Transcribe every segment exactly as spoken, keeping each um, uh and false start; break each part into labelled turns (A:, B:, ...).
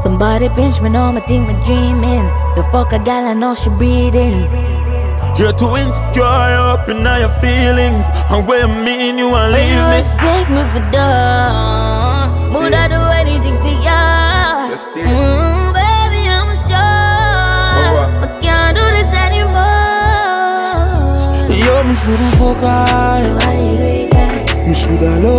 A: Somebody pinch me, know my team, me dreaming. You fuck a gal, I know she breathing.
B: You're too insecure, you're up in all your feelings. And what you mean you want to leave
A: you
B: me?
A: expect me for done. Would I do anything for ya?
B: Just stay.
A: Mm, baby, I'm sure I can't do this anymore.
B: Yo, me shouldn't fuck her.
A: So why you do that?
B: Me shoulda love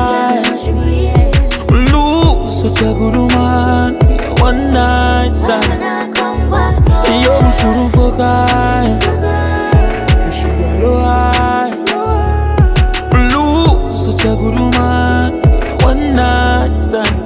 B: her. Lose such a good woman for your one night stand. Yo, me shouldn't fuck her. Me shoulda love her. Lose such a good woman for your one night stand.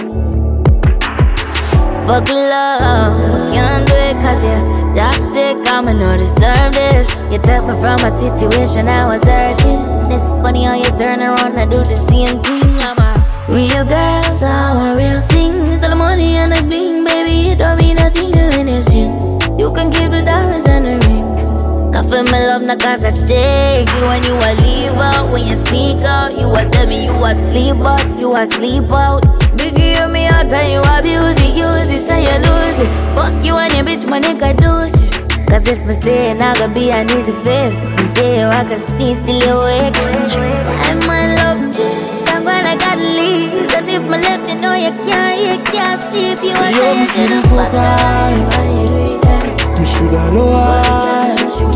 A: Fuck love, can't do it cause you're toxic. I'ma not deserve this. You took me from a situation I was hurting. It's funny how you turn around and do the same thing. I'm a real girl, so I want real things. All the money and the bling, baby, it don't mean nothing when it's you. You can keep the diamonds and the ring. Coffee my love, not cause I take you. When you a leave out, when you sneak out, you a tell me you a sleep out, you a sleep out. Biggie, you me out and you abuse it, use it, so you lose it. Fuck you and your bitch, my nigga doses. Cause if me stay, I gotta be an easy fit. Me stay, I can sneeze till you wake. I'm my love chick, I'm gonna gotta leave. And if me left, you know you can't, you can't see if you want to.
B: You shouldn't fuck her. You shoulda love her.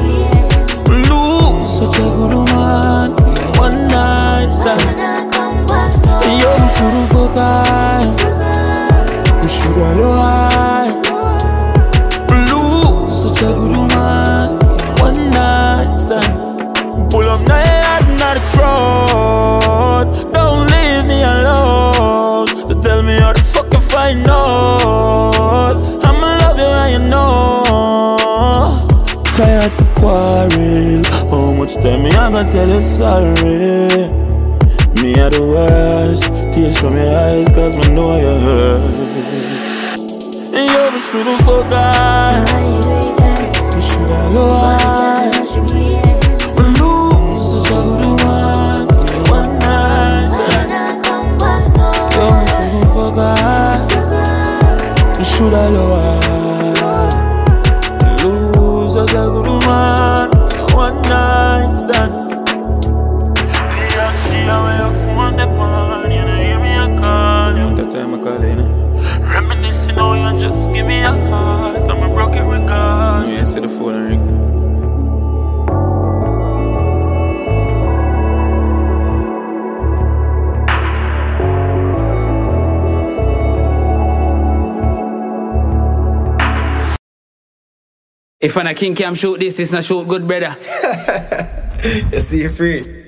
B: Lose such a good woman for your one night stand. Yo, you shouldn't fuck her. You shoulda love her. Lose such a good woman for your one night stand. Pull up now your heart in the crowd. Don't leave me alone. To tell me how the fuck you find out. I'ma love you and you know. Tired for quarrel. How much time me I gonna tell you sorry? Me are the worst. Tears from your eyes cause me know you hurt. And you me shouldn't fuck her. Me shoulda love her. Lose such a good one for your one night stand. You me shouldn't fuck her. Me shoulda love her. Lose such a good woman for your one night stand. Reminiscing, oh, you just give me a heart. I'm a broken regard. You ain't see the phone ring.
C: If I'm a king cam shoot this, it's not shoot good, brother.
D: You see you free.